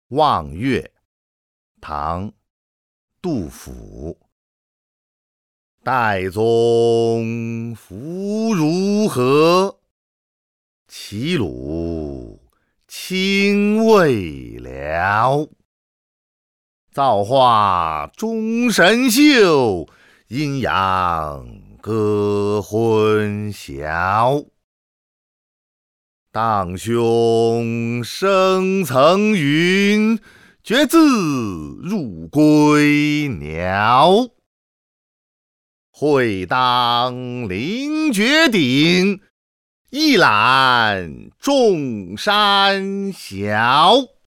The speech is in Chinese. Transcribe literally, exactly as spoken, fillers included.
望岳，唐·杜甫。岱宗夫如何？齐鲁青未了。造化钟神秀，阴阳割昏晓。荡胸生层云，决眦入归鸟。会当凌绝顶，一览众山小。